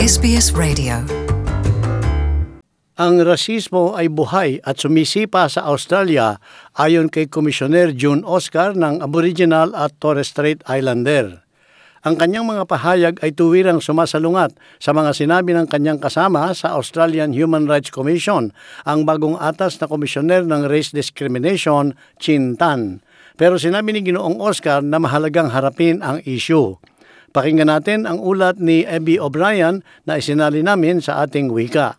SBS Radio. Ang rasismo ay buhay at sumisipa sa Australia ayon kay Komisyoner June Oscar ng Aboriginal at Torres Strait Islander. Ang kanyang mga pahayag ay tuwirang sumasalungat sa mga sinabi ng kanyang kasama sa Australian Human Rights Commission, ang bagong atas na komisyoner ng race discrimination, Chin Tan. Pero sinabi ni Ginoong Oscar na mahalagang harapin ang issue. Pakinggan natin ang ulat ni Abby O'Brien na isinali namin sa ating wika.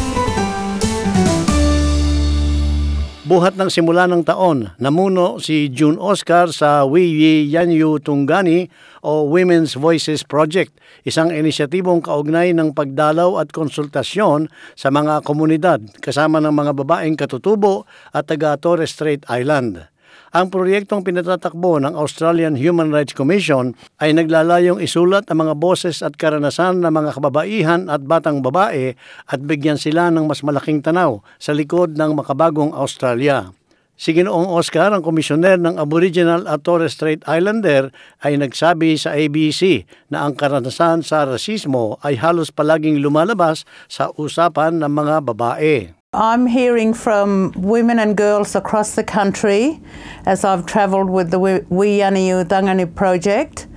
Buhat ng simula ng taon, namuno si June Oscar sa Wiyi Yanyu Tungani o Women's Voices Project, isang inisyatibong kaugnay ng pagdalaw at konsultasyon sa mga komunidad kasama ng mga babaeng katutubo at taga Torres Strait Island. Ang proyektong pinatatakbo ng Australian Human Rights Commission ay naglalayong isulat ang mga boses at karanasan ng mga kababaihan at batang babae at bigyan sila ng mas malaking tanaw sa likod ng makabagong Australia. Si Ginoong Oscar, ang komisyoner ng Aboriginal at Torres Strait Islander, ay nagsabi sa ABC na ang karanasan sa rasismo ay halos palaging lumalabas sa usapan ng mga babae. I'm hearing from women and girls across the country as I've travelled with the Wiyi Tungani project.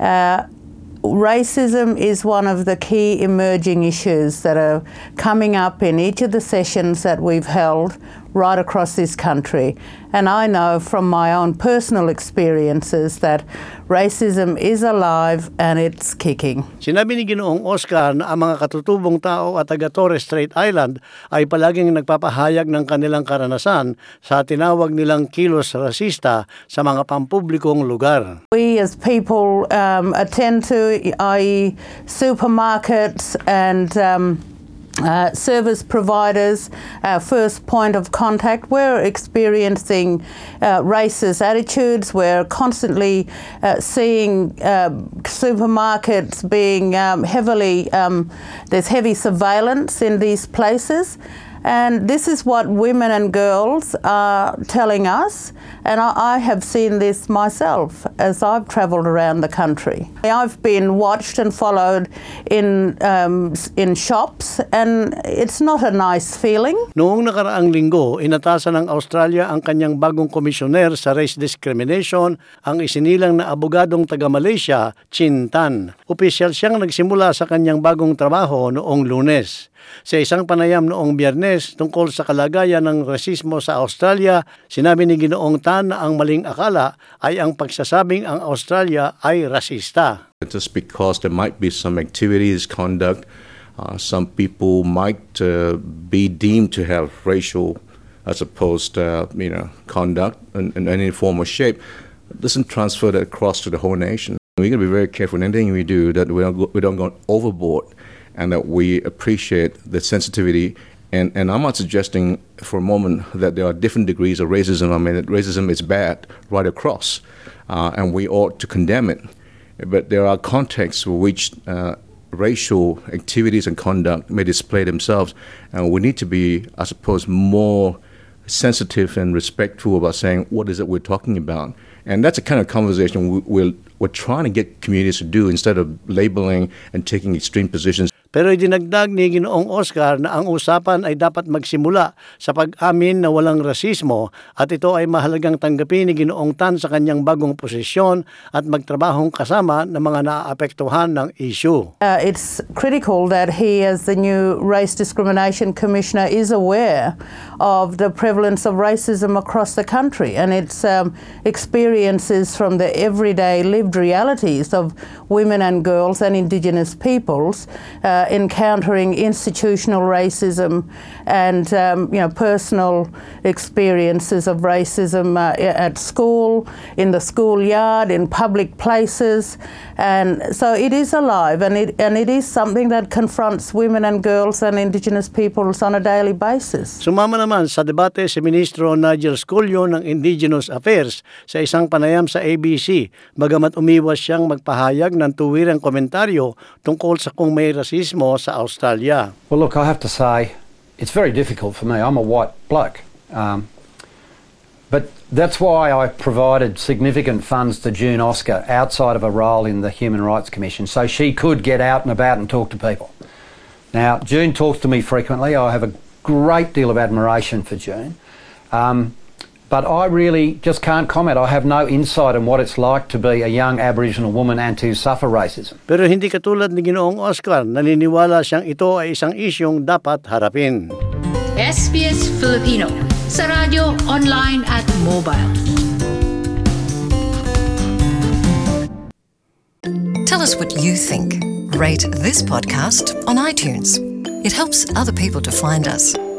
Racism is one of the key emerging issues that are coming up in each of the sessions that we've held right across this country. And I know from my own personal experiences that racism is alive and it's kicking. Sinabi ni Ginoong Oscar na ang mga katutubong tao at taga Torres Strait Island ay palaging nagpapahayag ng kanilang karanasan sa tinawag nilang kilos rasista sa mga pampublikong lugar. We as people attend to supermarkets and service providers, our first point of contact. We're experiencing racist attitudes. We're constantly seeing supermarkets being there's heavy surveillance in these places. And this is what women and girls are telling us, and I have seen this myself as I've travelled around the country. I've been watched and followed in shops, and it's not a nice feeling. Noong nakaraang linggo, inatasan ng Australia ang kanyang bagong komisyoner sa race discrimination, ang isinilang na abogadong taga-Malaysia, Chin Tan. Opisyal siyang nagsimula sa kanyang bagong trabaho noong Lunes. Sa isang panayam noong Biyernes tungkol sa kalagayan ng rasismo sa Australia, sinabi ni Ginoong Tan na ang maling akala ay ang pagsasabing ang Australia ay rasista. Just because there might be some activities, conduct, some people might be deemed to have racial as opposed conduct in any form or shape, doesn't transfer that across to the whole nation. We're going to be very careful in anything we do that we don't go overboard, and that we appreciate the sensitivity. And I'm not suggesting for a moment that there are different degrees of racism. I mean, that racism is bad right across, and we ought to condemn it. But there are contexts in which racial activities and conduct may display themselves, and we need to be, I suppose, more sensitive and respectful about saying what is it we're talking about. And that's a kind of conversation we're trying to get communities to do instead of labeling and taking extreme positions. Pero idinagdag ni Ginoong Oscar na ang usapan ay dapat magsimula sa pag-amin na walang rasismo at ito ay mahalagang tanggapin ni Ginoong Tan sa kanyang bagong posisyon at magtrabahong kasama ng mga naaapektuhan ng issue. It's critical that he, as the new Race Discrimination Commissioner, is aware of the prevalence of racism across the country and its experiences from the everyday lived realities of women and girls and Indigenous peoples encountering institutional racism and personal experiences of racism at school, in the schoolyard, in public places, and so it is alive and it is something that confronts women and girls and Indigenous peoples on a daily basis. Sumama naman sa debate si Ministro Nigel Sculio ng Indigenous Affairs sa isang panayam sa ABC, bagamat umiwas siyang magpahayag ng tuwirang komentaryo tungkol sa kung may rasismo sa Australia. Well, look, I have to say, it's very difficult for me. I'm a white bloke. But that's why I provided significant funds to June Oscar outside of a role in the Human Rights Commission, so she could get out and about and talk to people. Now, June talks to me frequently. I have a great deal of admiration for June. But I really just can't comment. I have no insight on what it's like to be a young Aboriginal woman and to suffer racism. Pero hindi katulad ni Ginoong Oscar, naniniwala siyang ito ay isang isyong dapat harapin. SBS Filipino sa radyo, online at mobile. Tell us what you think. Rate this podcast on iTunes. It helps other people to find us.